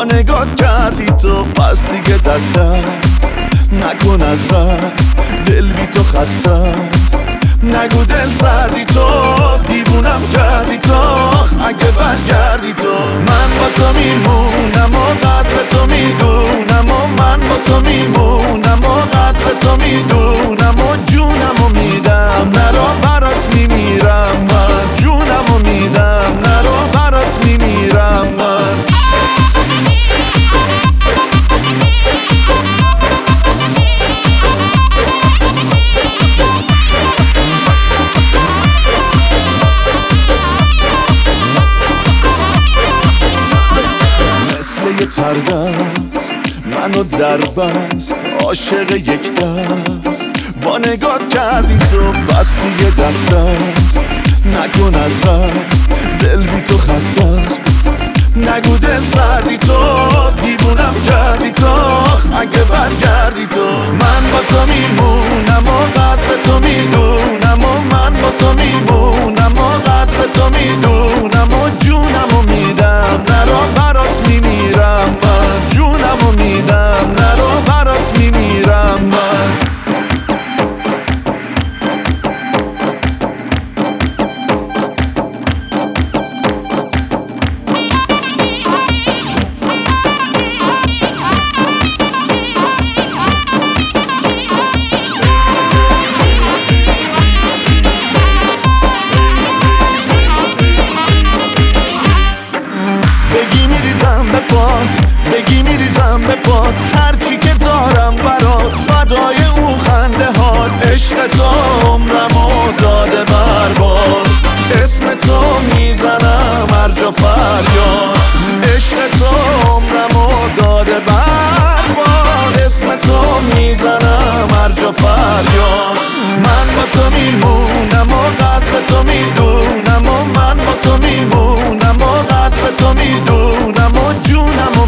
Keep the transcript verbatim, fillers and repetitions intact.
با نگات کردی تو، پس دیگه دست است نکن از دست، دل بی تو خسته است. نگو دل سردی تو، دیوونم کردی تو، اگه برگردی تو. من با تو میمونم و قدر تو میدونم و من با تو میمونم و قدر تو میدونم و جونم و میدم، نرو برات میمیرم من، جونم و میدم نرو برات میمیرم من. مثل یه تردست منو در بست، عاشق یک دست با نگات کردی تو، بس دیگه دست است نکن از دست، دل بی تو خسته است. نگو دل سردی تو، دیوونم کردی تو، اگه برگردی تو. من با تو میمونم و قدر تو میدونم و من با تو میمونم و قدر تو میدونم و جونم و میدم، نرو برات میمیرم من، جونم و میدم نرو برات میمیرم من. بگی میریزم به پات، بگی میریزم به پات، هرچی که دارم برات فدای اون خنده هات. عشق تو عمرمو داده برباد، اسم تو میزنم هر جا فریاد. عشق تو عمرمو داده برباد، اسم تو میزنم هر جا فریاد. من با تو میمونم و قدر تو میدونم و من با تو میمونم و قدر تو میدونم و جونم و